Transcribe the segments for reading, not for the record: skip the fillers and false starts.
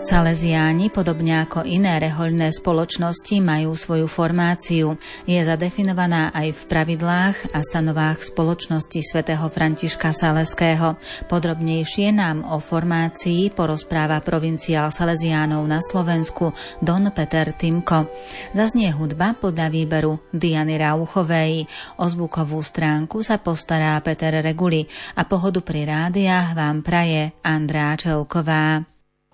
Salesiáni, podobne ako iné rehoľné spoločnosti, majú svoju formáciu. Je zadefinovaná aj v pravidlách a stanovách spoločnosti svätého Františka Saleského. Podrobnejšie nám o formácii porozpráva provinciál Salesiánov na Slovensku Don Peter Timko. Zaznie hudba podľa výberu Diany Rauchovej. O zvukovú stránku sa postará Peter Reguli a pohodu pri rádiách vám praje Andrá Čelková.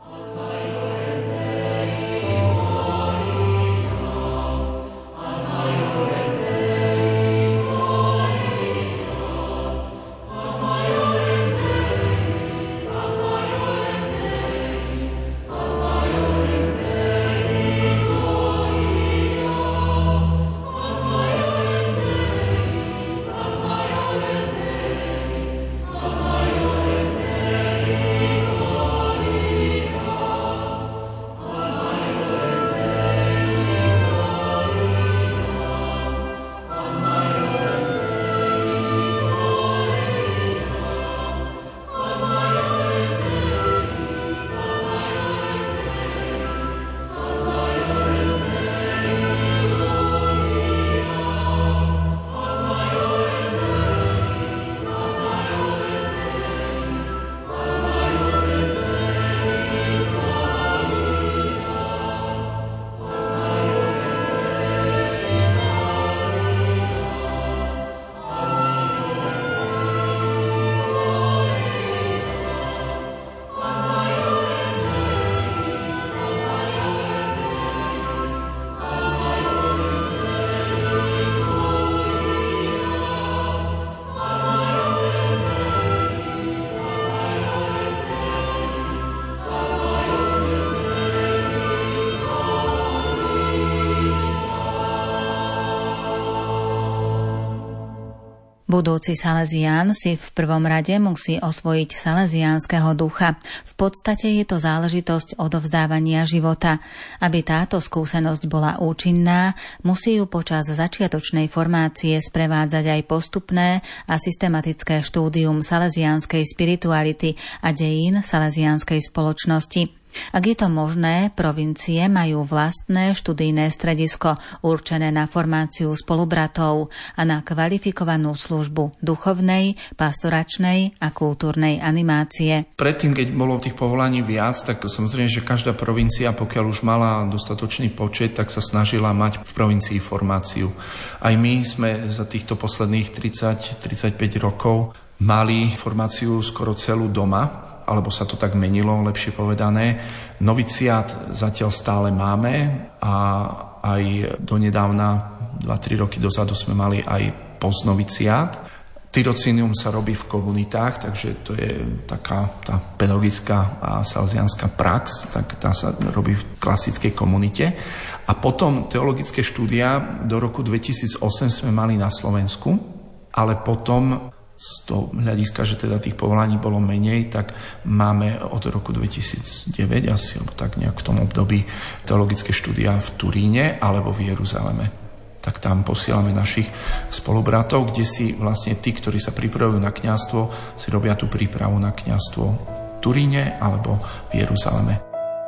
Budúci Salesián si v prvom rade musí osvojiť salesiánskeho ducha. V podstate je to záležitosť odovzdávania života. Aby táto skúsenosť bola účinná, musí ju počas začiatočnej formácie sprevádzať aj postupné a systematické štúdium salesiánskej spirituality a dejín salesiánskej spoločnosti. Ak je to možné, provincie majú vlastné študijné stredisko určené na formáciu spolubratov a na kvalifikovanú službu duchovnej, pastoračnej a kultúrnej animácie. Predtým, keď bolo tých povolaní viac, tak samozrejme, že každá provincia, pokiaľ už mala dostatočný počet, tak sa snažila mať v provincii formáciu. Aj my sme za týchto posledných 30-35 rokov mali formáciu skoro celú doma, alebo sa to tak menilo, lepšie povedané. Noviciát zatiaľ stále máme a aj donedávna, 2-3 roky dozadu sme mali aj postnoviciát. Tyrocinium sa robí v komunitách, takže to je taká tá pedagogická a salesiánska prax, tak tá sa robí v klasickej komunite. A potom teologické štúdia do roku 2008 sme mali na Slovensku, ale potom z toho hľadiska, že teda tých povolaní bolo menej, tak máme od roku 2009 asi, alebo tak nejak v tom období teologické štúdia v Turíne alebo v Jeruzaleme. Tak tam posielame našich spolubratov, kde si vlastne tí, ktorí sa pripravujú na kňazstvo, si robia tú prípravu na kňazstvo v Turíne alebo v Jeruzaleme.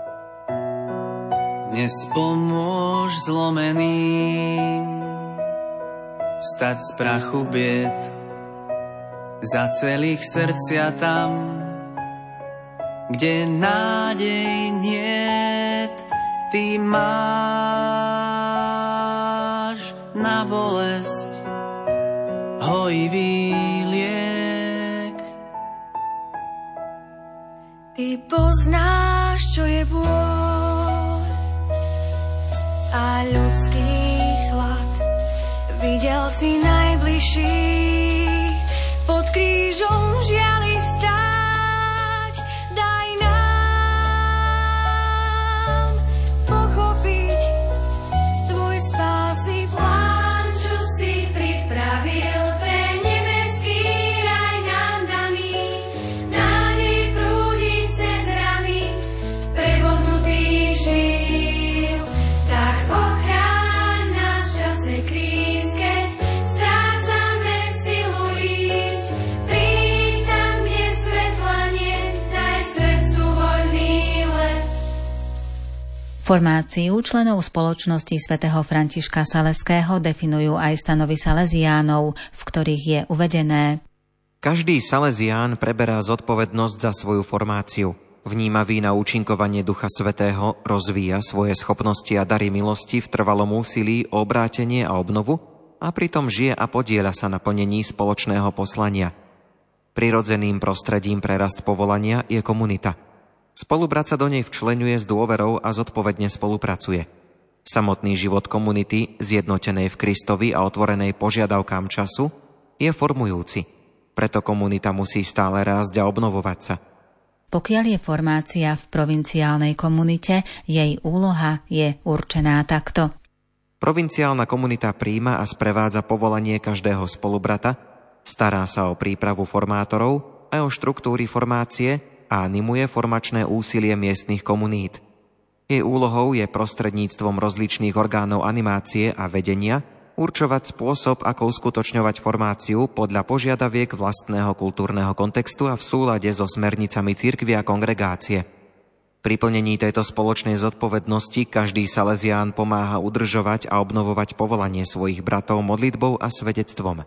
Dnes pomôž zlomeným vstať z prachu bied, za celých srdcia tam, kde nádej niet, ty máš na bolesť hojivý liek. Ty poznáš, čo je bôľ a ľudský chlad. Videl si najbližších pod krížom žiali stáť. Daj nám pochopiť tvoj spásy plán, čo si pripravil pre nebeský raj nám daný. Nádej prúdi cez rany prebodnutých žil. Tak ochráň nás v čase kríz, keď strácame silu ísť. Príď tam Formáciu členov spoločnosti svätého Františka Saleského definujú aj stanovy Salesiánov, v ktorých je uvedené: Každý Salesián preberá zodpovednosť za svoju formáciu. Vnímavý na účinkovanie Ducha Svätého rozvíja svoje schopnosti a dary milosti v trvalom úsilí o obrátenie a obnovu a pritom žije a podieľa sa na plnení spoločného poslania. Prirodzeným prostredím pre rast povolania je komunita. Spolubrat sa do nej včleňuje s dôverou a zodpovedne spolupracuje. Samotný život komunity, zjednotenej v Kristovi a otvorenej požiadavkám času, je formujúci. Preto komunita musí stále rásť a obnovovať sa. Pokiaľ je formácia v provinciálnej komunite, jej úloha je určená takto. Provinciálna komunita prijíma a sprevádza povolanie každého spolubrata, stará sa o prípravu formátorov a o štruktúry formácie a animuje formačné úsilie miestnych komunít. Jej úlohou je prostredníctvom rozličných orgánov animácie a vedenia určovať spôsob, ako uskutočňovať formáciu podľa požiadaviek vlastného kultúrneho kontextu a v súlade so smernicami cirkvi a kongregácie. Pri plnení tejto spoločnej zodpovednosti každý Salesián pomáha udržovať a obnovovať povolanie svojich bratov modlitbou a svedectvom.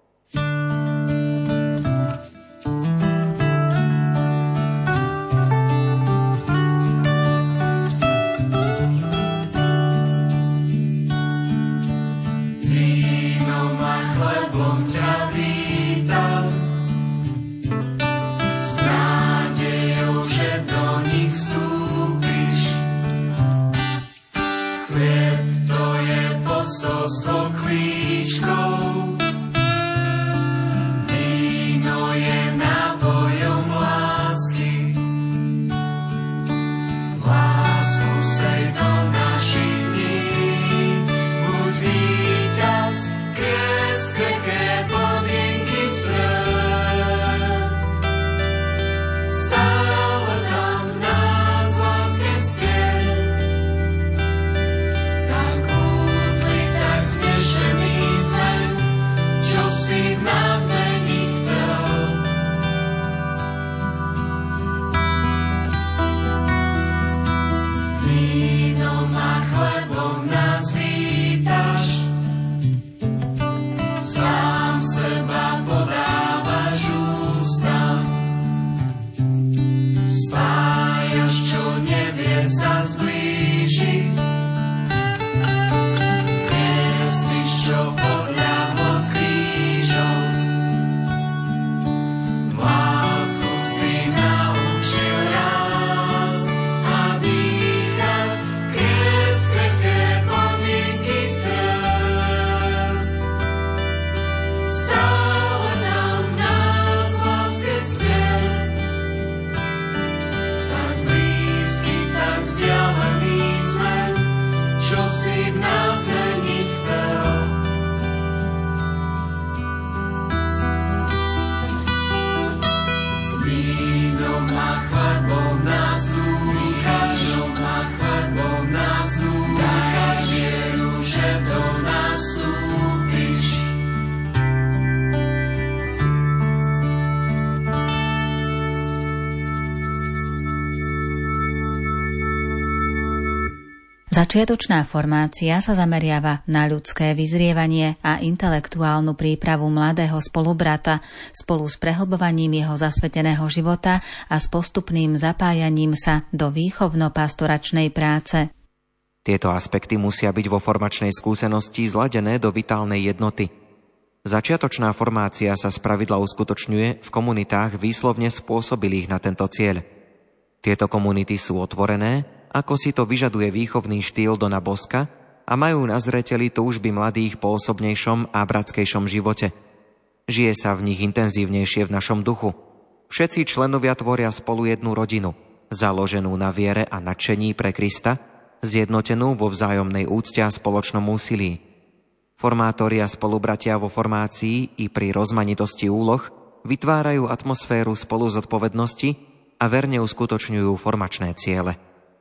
Začiatočná formácia sa zameriava na ľudské vyzrievanie a intelektuálnu prípravu mladého spolubrata spolu s prehlbovaním jeho zasveteného života a s postupným zapájaním sa do výchovno-pastoračnej práce. Tieto aspekty musia byť vo formačnej skúsenosti zladené do vitálnej jednoty. Začiatočná formácia sa spravidla uskutočňuje v komunitách výslovne spôsobilých na tento cieľ. Tieto komunity sú otvorené, ako si to vyžaduje výchovný štýl Dona Boska a majú na zreteli túžby mladých po osobnejšom a bratskejšom živote. Žije sa v nich intenzívnejšie v našom duchu. Všetci členovia tvoria spolu jednu rodinu, založenú na viere a nadšení pre Krista, zjednotenú vo vzájomnej úcte a spoločnom úsilí. Formátori a spolubratia vo formácii i pri rozmanitosti úloh vytvárajú atmosféru spoluzodpovednosti a verne uskutočňujú formačné ciele.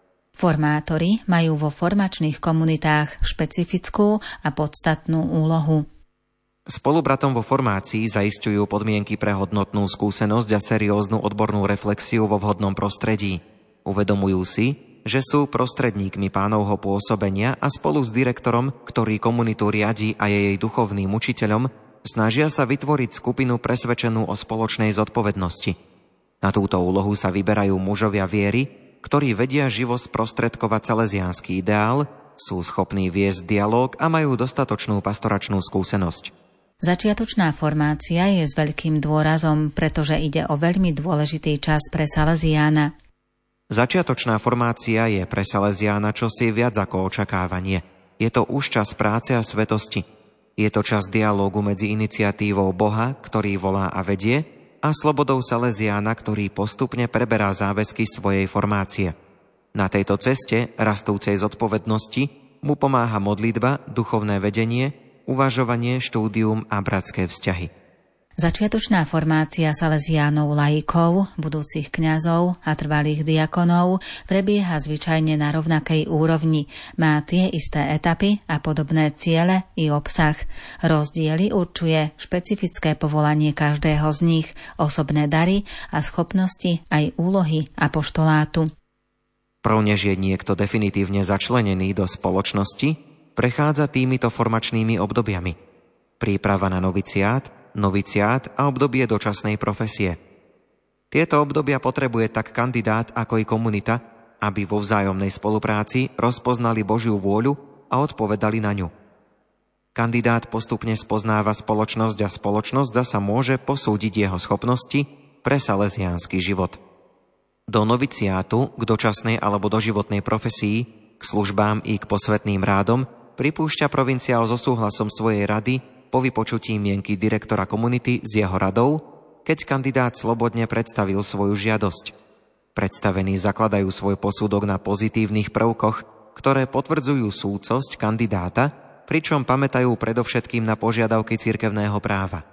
Formátori majú vo formačných komunitách špecifickú a podstatnú úlohu. Spolubratom vo formácii zaisťujú podmienky pre hodnotnú skúsenosť a serióznu odbornú reflexiu vo vhodnom prostredí. Uvedomujú si, že sú prostredníkmi Pánovho pôsobenia a spolu s direktorom, ktorý komunitu riadi a je jej duchovným učiteľom, snažia sa vytvoriť skupinu presvedčenú o spoločnej zodpovednosti. Na túto úlohu sa vyberajú mužovia viery, ktorí vedia živo sprostredkovať salesiánsky ideál, sú schopní viesť dialóg a majú dostatočnú pastoračnú skúsenosť. Začiatočná formácia je s veľkým dôrazom, pretože ide o veľmi dôležitý čas pre Salesiána. Začiatočná formácia je pre Salesiána čosi viac ako očakávanie. Je to už čas práce a svetosti. Je to čas dialógu medzi iniciatívou Boha, ktorý volá a vedie, a slobodou Salesiána, ktorý postupne preberá záväzky svojej formácie. Na tejto ceste rastúcej zodpovednosti mu pomáha modlitba, duchovné vedenie, uvažovanie, štúdium a bratské vzťahy. Začiatočná formácia salesiánov laikov, budúcich kňazov a trvalých diakonov prebieha zvyčajne na rovnakej úrovni. Má tie isté etapy a podobné ciele i obsah. Rozdiely určuje špecifické povolanie každého z nich, osobné dary a schopnosti aj úlohy apoštolátu. Prvnež je niekto definitívne začlenený do spoločnosti, prechádza týmito formačnými obdobiami. Príprava na noviciát a obdobie dočasnej profesie. Tieto obdobia potrebuje tak kandidát ako i komunita, aby vo vzájomnej spolupráci rozpoznali Božiu vôľu a odpovedali na ňu. Kandidát postupne spoznáva spoločnosť a spoločnosť zasa môže posúdiť jeho schopnosti pre salesiánsky život. Do noviciátu, k dočasnej alebo doživotnej profesii, k službám i k posvätným rádom pripúšťa provinciál so súhlasom svojej rady po vypočutí mienky direktora komunity s jeho radou, keď kandidát slobodne predstavil svoju žiadosť. Predstavení zakladajú svoj posudok na pozitívnych prvkoch, ktoré potvrdzujú súcosť kandidáta, pričom pamätajú predovšetkým na požiadavky cirkevného práva.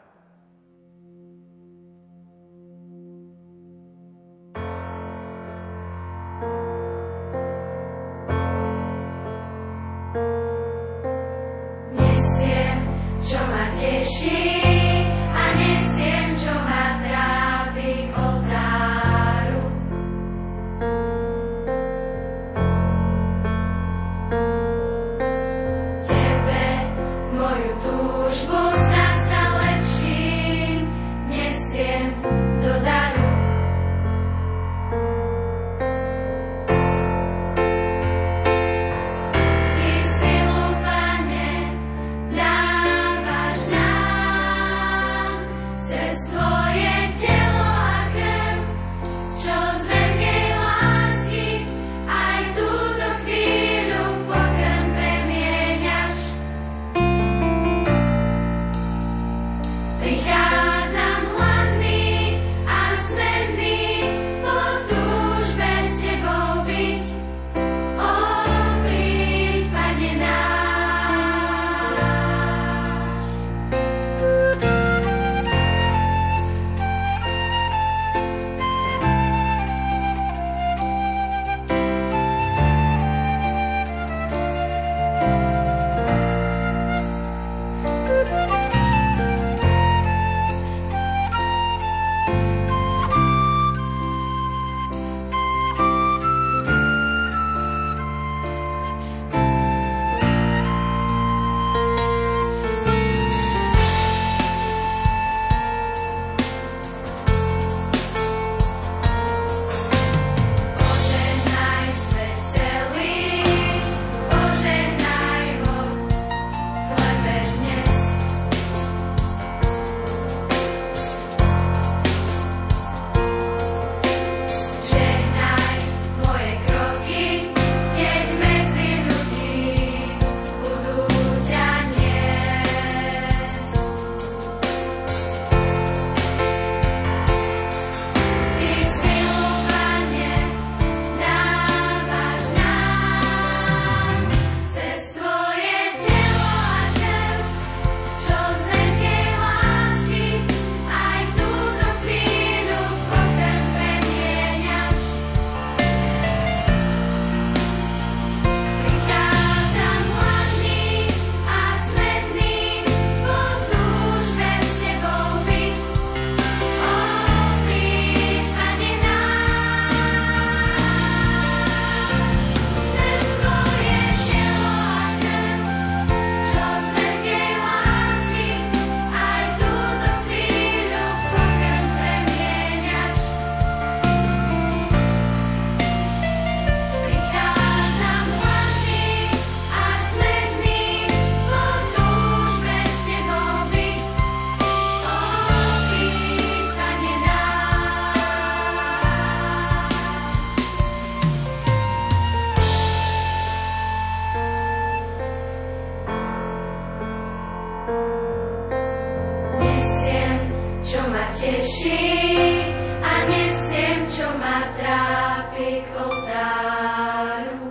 teší a nesiem, čo ma trápi k oltáru.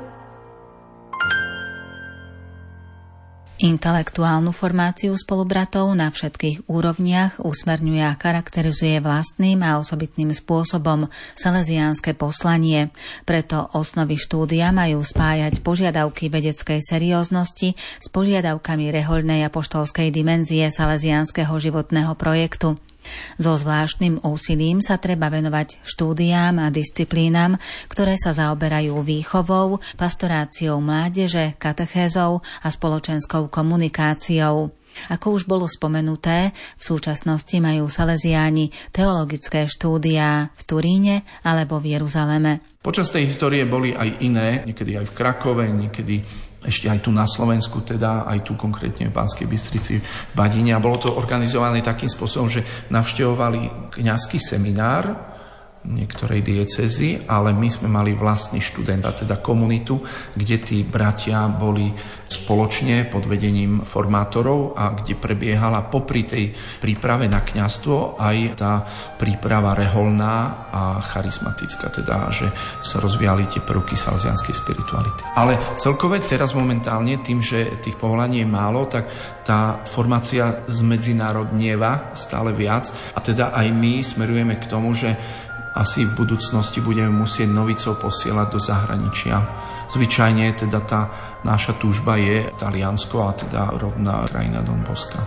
Intelektuálnu formáciu spolubratov na všetkých úrovniach usmerňuje a charakterizuje vlastným a osobitným spôsobom salesiánske poslanie. Preto osnovy štúdia majú spájať požiadavky vedeckej serióznosti s požiadavkami rehoľnej apoštolskej dimenzie salesiánskeho životného projektu. So zvláštnym úsilím sa treba venovať štúdiám a disciplínam, ktoré sa zaoberajú výchovou, pastoráciou mládeže, katechézou a spoločenskou komunikáciou. Ako už bolo spomenuté, v súčasnosti majú saleziáni teologické štúdiá v Turíne alebo v Jeruzaleme. Počas tej histórie boli aj iné, niekedy aj v Krakove, niekedy ešte aj tu na Slovensku, teda aj tu konkrétne v Banskej Bystrici, v Badine. A bolo to organizované takým spôsobom, že navštevovali kňazský seminár niektorej diecézy, ale my sme mali vlastný študent, a teda komunitu, kde tí bratia boli spoločne pod vedením formátorov a kde prebiehala popri tej príprave na kňazstvo aj tá príprava reholná a charizmatická, teda že sa rozvíjali tie prvky salesianskej spirituality. Ale celkové teraz momentálne tým, že tých povolaní je málo, tak tá formácia zmedzinárodnieva stále viac a teda aj my smerujeme k tomu, že asi v budúcnosti budeme musieť novicov posielať do zahraničia. Zvyčajne teda tá naša túžba je Taliansko a teda rodná krajina Don Bosca.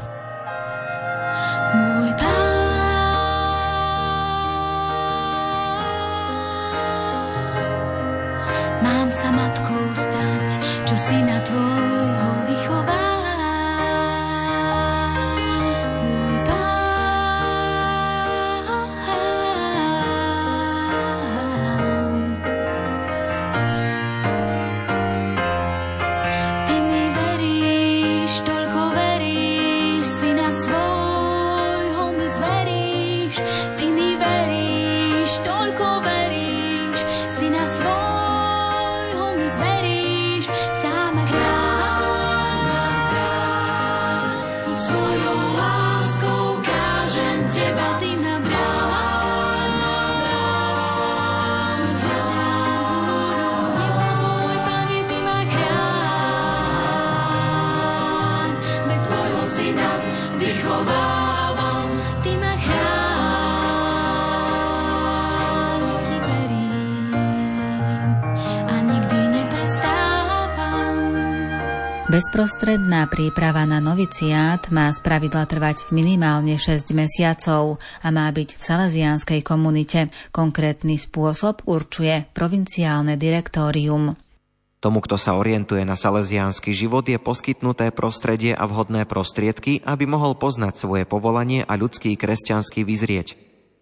Môj Pán, mám sa matkou stať, čo syna tvojho vychová. Bezprostredná príprava na noviciát má spravidla trvať minimálne 6 mesiacov a má byť v salesiánskej komunite. Konkrétny spôsob určuje provinciálne direktórium. Tomu, kto sa orientuje na salesiánsky život, je poskytnuté prostredie a vhodné prostriedky, aby mohol poznať svoje povolanie a ľudský kresťanský vyzrieť.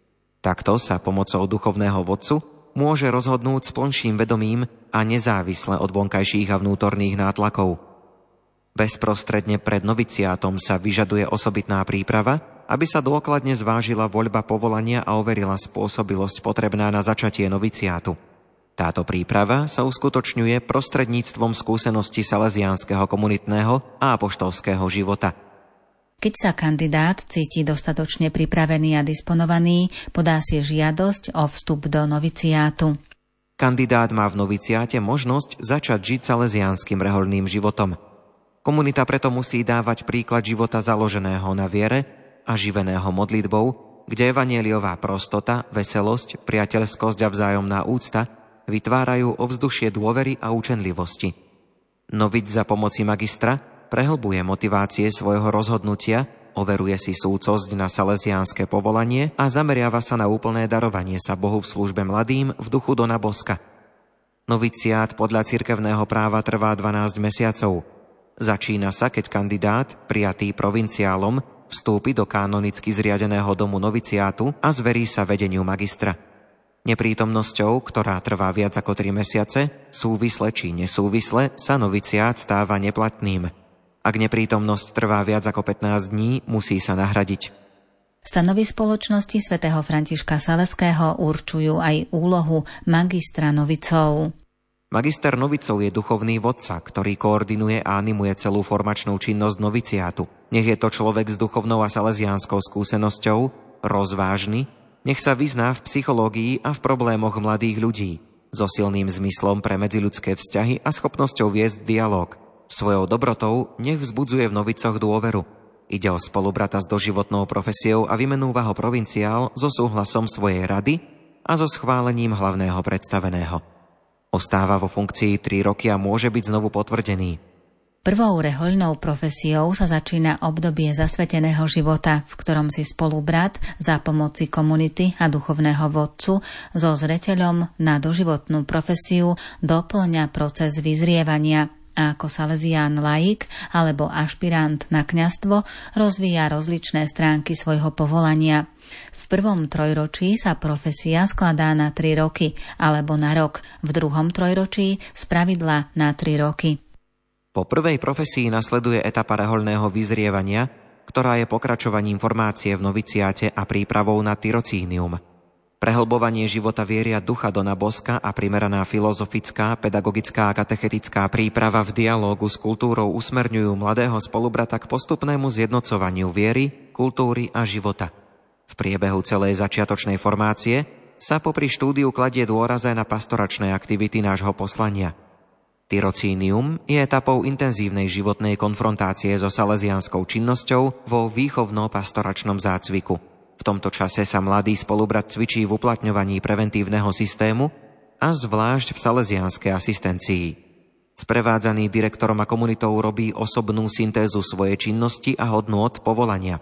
Takto sa pomocou duchovného vodcu môže rozhodnúť s plnším vedomím a nezávisle od vonkajších a vnútorných nátlakov. Bezprostredne pred noviciátom sa vyžaduje osobitná príprava, aby sa dôkladne zvážila voľba povolania a overila spôsobilosť potrebná na začatie noviciátu. Táto príprava sa uskutočňuje prostredníctvom skúsenosti salesiánskeho komunitného a apoštolského života. Keď sa kandidát cíti dostatočne pripravený a disponovaný, podá si žiadosť o vstup do noviciátu. Kandidát má v noviciáte možnosť začať žiť salesiánskym rehoľným životom. Komunita preto musí dávať príklad života založeného na viere a živeného modlitbou, kde evanjeliová prostota, veselosť, priateľskosť a vzájomná úcta vytvárajú ovzdušie dôvery a účenlivosti. Novic za pomoci magistra prehlbuje motivácie svojho rozhodnutia, overuje si súcosť na salesiánske povolanie a zameriava sa na úplné darovanie sa Bohu v službe mladým v duchu Dona Boska. Noviciát podľa cirkevného práva trvá 12 mesiacov. Začína sa, keď kandidát, prijatý provinciálom, vstúpi do kanonicky zriadeného domu noviciátu a zverí sa vedeniu magistra. Neprítomnosťou, ktorá trvá viac ako 3 mesiace, súvisle či nesúvisle, sa noviciát stáva neplatným. Ak neprítomnosť trvá viac ako 15 dní, musí sa nahradiť. Stanovy spoločnosti svätého Františka Saleského určujú aj úlohu magistra novicov. Magister novicov je duchovný vodca, ktorý koordinuje a animuje celú formačnú činnosť noviciátu. Nech je to človek s duchovnou a salesiánskou skúsenosťou, rozvážny, nech sa vyzná v psychológii a v problémoch mladých ľudí, so silným zmyslom pre medziľudské vzťahy a schopnosťou viesť dialóg. Svojou dobrotou nech vzbudzuje v novicoch dôveru. Ide o spolubrata s doživotnou profesiou a vymenúva ho provinciál so súhlasom svojej rady a so schválením hlavného predstaveného. Ostáva vo funkcii 3 roky a môže byť znovu potvrdený. Prvou rehoľnou profesiou sa začína obdobie zasveteného života, v ktorom si spolubrat za pomoci komunity a duchovného vodcu so zreteľom na doživotnú profesiu doplňa proces vyzrievania a ako salezián laik alebo ašpirant na kňazstvo rozvíja rozličné stránky svojho povolania. V prvom trojročí sa profesia skladá na 3 roky alebo na rok, v druhom trojročí spravidla na 3 roky. Po prvej profesii nasleduje etapa rehoľného vyzrievania, ktorá je pokračovaním formácie v noviciáte a prípravou na tyrocínium. Prehlbovanie života viery a ducha Dona Boska a primeraná filozofická, pedagogická a katechetická príprava v dialógu s kultúrou usmerňujú mladého spolubrata k postupnému zjednocovaniu viery, kultúry a života. V priebehu celej začiatočnej formácie sa popri štúdiu kladie dôraz aj na pastoračné aktivity nášho poslania. Tyrocínium je etapou intenzívnej životnej konfrontácie so salesianskou činnosťou vo výchovno-pastoračnom zácviku. V tomto čase sa mladý spolubrat cvičí v uplatňovaní preventívneho systému a zvlášť v salesianskej asistencii. Sprevádzaný direktorom a komunitou robí osobnú syntézu svojej činnosti a hodnôt povolania.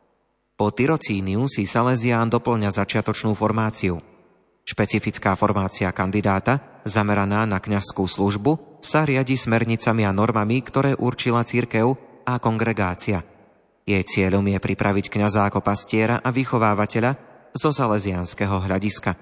Po tyrocíniu si salezián doplňa začiatočnú formáciu. Špecifická formácia kandidáta, zameraná na kňazskú službu, sa riadi smernicami a normami, ktoré určila cirkev a kongregácia. Jej cieľom je pripraviť kňaza ako pastiera a vychovávateľa zo salesiánskeho hľadiska.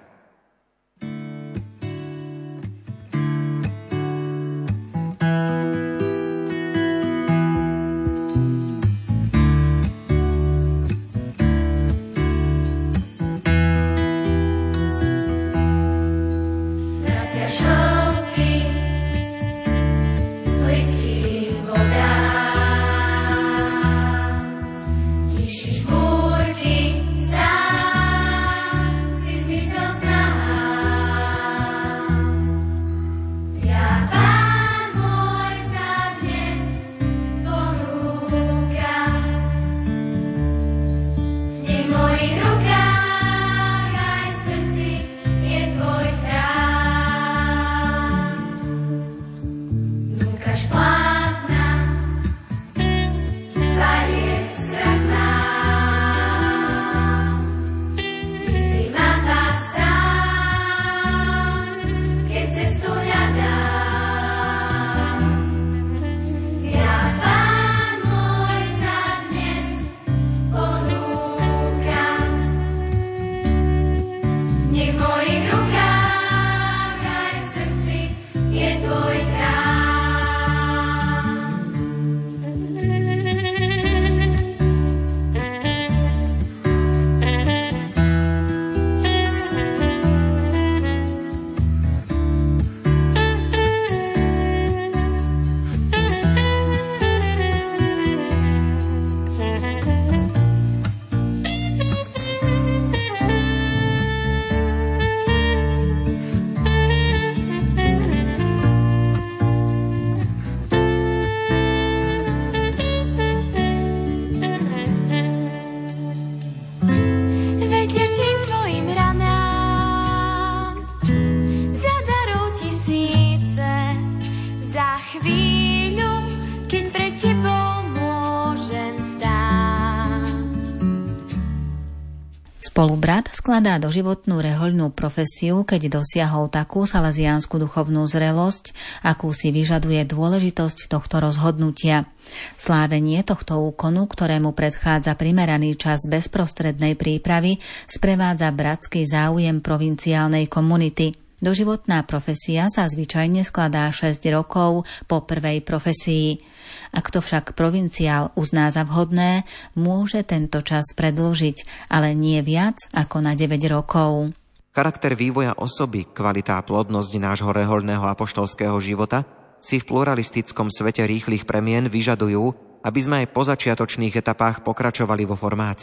Spolubrat skladá doživotnú rehoľnú profesiu, keď dosiahol takú salesiánsku duchovnú zrelosť, akú si vyžaduje dôležitosť tohto rozhodnutia. Slávenie tohto úkonu, ktorému predchádza primeraný čas bezprostrednej prípravy, sprevádza bratský záujem provinciálnej komunity. Doživotná profesia sa zvyčajne skladá 6 rokov po prvej profesii. Ak to však provinciál uzná za vhodné, môže tento čas predĺžiť, ale nie viac ako na 9 rokov. Charakter vývoja osoby, kvalita a plodnosť nášho rehoľného apoštolského života si v pluralistickom svete rýchlych premien vyžadujú, aby sme aj po začiatočných etapách pokračovali vo formácii.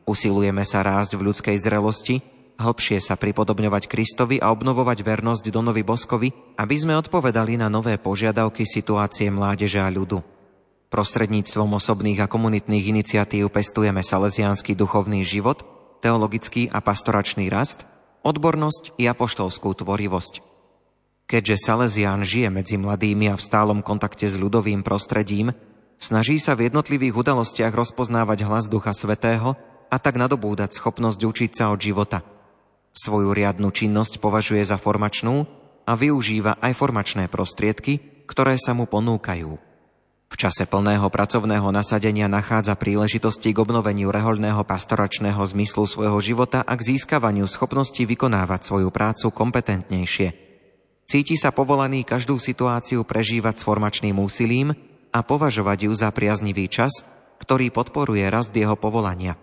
Usilujeme sa rásť v ľudskej zrelosti, hlbšie sa pripodobňovať Kristovi a obnovovať vernosť Donovi Boskovi, aby sme odpovedali na nové požiadavky situácie mládeže a ľudu. Prostredníctvom osobných a komunitných iniciatív pestujeme salesiánsky duchovný život, teologický a pastoračný rast, odbornosť i apoštolskú tvorivosť. Keďže Salesián žije medzi mladými a v stálom kontakte s ľudovým prostredím, snaží sa v jednotlivých udalostiach rozpoznávať hlas Ducha Svätého a tak nadobúdať schopnosť učiť sa od života. Svoju riadnu činnosť považuje za formačnú a využíva aj formačné prostriedky, ktoré sa mu ponúkajú. V čase plného pracovného nasadenia nachádza príležitosti k obnoveniu rehoľného pastoračného zmyslu svojho života a k získavaniu schopnosti vykonávať svoju prácu kompetentnejšie. Cíti sa povolaný každú situáciu prežívať s formačným úsilím a považovať ju za priaznivý čas, ktorý podporuje rast jeho povolania.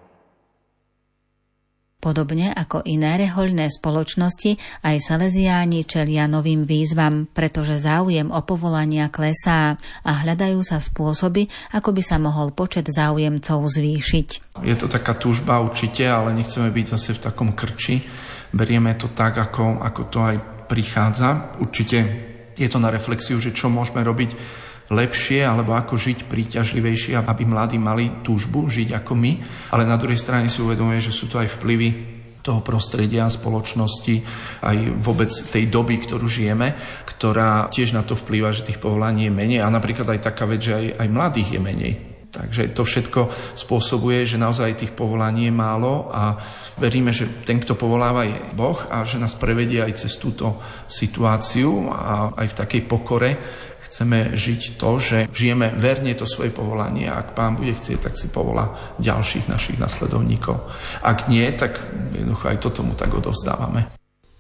Podobne ako iné rehoľné spoločnosti, aj Salesiáni čelia novým výzvam, pretože záujem o povolania klesá a hľadajú sa spôsoby, ako by sa mohol počet záujemcov zvýšiť. Je to taká túžba určite, ale nechceme byť zase v takom krči. Berieme to tak, ako to aj prichádza. Určite je to na reflexiu, že čo môžeme robiť lepšie, alebo ako žiť príťažlivejšie, aby mladí mali túžbu žiť ako my. Ale na druhej strane si uvedomuje, že sú to aj vplyvy toho prostredia, spoločnosti, aj vôbec tej doby, ktorú žijeme, ktorá tiež na to vplýva, že tých povolaní je menej. A napríklad aj taká vec, že aj mladých je menej. Takže to všetko spôsobuje, že naozaj tých povolaní je málo a veríme, že ten, kto povoláva, je Boh a že nás prevedie aj cez túto situáciu a aj v takej pokore chceme žiť to, že žijeme verne to svoje povolanie a ak Pán bude chcieť, tak si povolá ďalších našich nasledovníkov. Ak nie, tak jednoducho aj to tomu tak odovzdávame.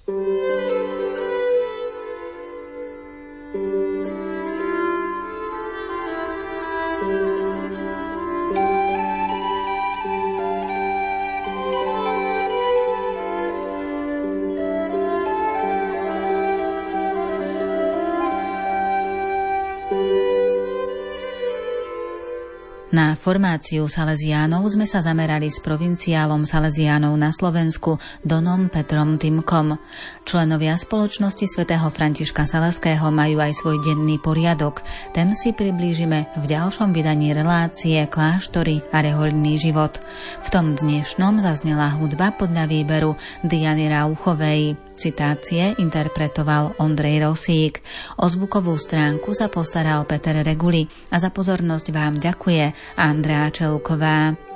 Na formáciu Salesiánov sme sa zamerali s provinciálom Salesiánov na Slovensku Donom Petrom Timkom. Členovia spoločnosti svätého Františka Saleského majú aj svoj denný poriadok. Ten si priblížime v ďalšom vydaní relácie Kláštory a rehoľný život. V tom dnešnom zaznela hudba podľa výberu Diany Rauchovej. Citácie interpretoval Ondrej Rosík. O zvukovú stránku sa postaral Peter Reguli a za pozornosť vám ďakuje Andrea Čelková.